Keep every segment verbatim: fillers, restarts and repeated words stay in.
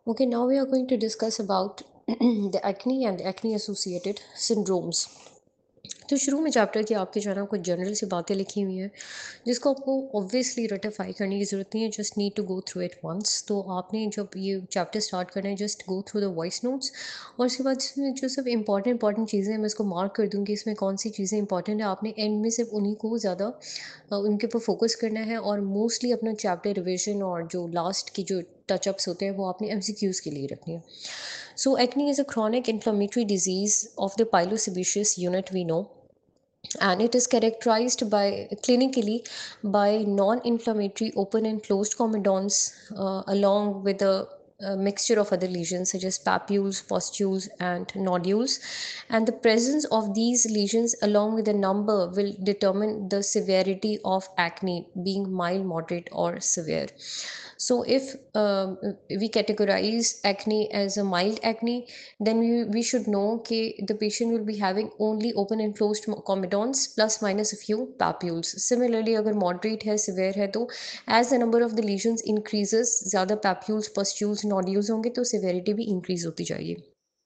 Okay, now we are going to discuss about the acne and the acne associated syndromes. तो शुरू में chapter की आपके जो है ना कुछ जनरल सी बातें लिखी हुई हैं जिसको आपको ऑब्वियसली रेटिफाई करने की ज़रूरत नहीं है, just need to go through it once. तो आपने जब ये चैप्टर स्टार्ट करना है just go through the voice notes, और उसके बाद इसमें जो सब इंपॉर्टेंट इंपॉर्टेंट चीज़ें हैं मैं इसको मार्क कर दूँगी, इसमें कौन सी चीज़ें इंपॉर्टेंट है। आपने एंड में सिर्फ उन्हीं को ज़्यादा अ, उनके ऊपर फोकस करना है, और मोस्टली अपना चैप्टर रिविजन और जो लास्ट की जो टचअप्स होते हैं वो आपने एमसीक्यूज़ के लिए रखनी है। So acne is a chronic inflammatory disease of the pilosebaceous unit, we know, and it is characterized by clinically by non-inflammatory open and closed comedones, uh, along with a, a mixture of other lesions such as papules, pustules, and nodules. And the presence of these lesions along with the number will determine the severity of acne, being mild, moderate, or severe. So if um, we categorize acne as a mild acne, then we, we should know that the patient will be having only open and closed comedones plus minus a few papules. Similarly, अगर moderate है, severe है, तो as the number of the lesions increases, ज़्यादा papules, pustules, nodules होंगे तो severity भी increase होती जाएगी.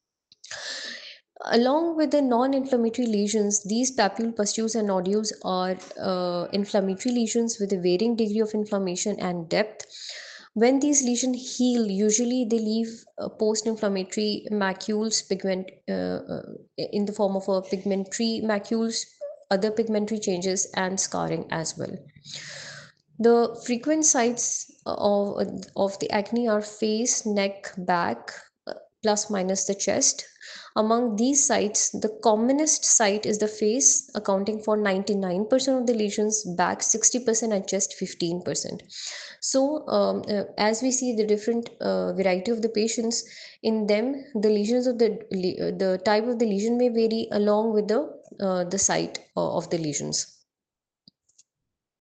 Along with the non-inflammatory lesions, these papule, pustules, and nodules are uh, inflammatory lesions with a varying degree of inflammation and depth. When these lesions heal, usually they leave uh, post-inflammatory macules, pigment uh, uh, in the form of a pigmentary macules, other pigmentary changes, and scarring as well. The frequent sites of, of the acne are face, neck, back, uh, plus minus the chest. Among these sites, the commonest site is the face, accounting for ninety-nine percent of the lesions, back sixty percent, and chest fifteen percent. So, um, uh, as we see the different uh, variety of the patients, in them, the lesions of the the type of the lesion may vary along with the uh, the site uh, of the lesions.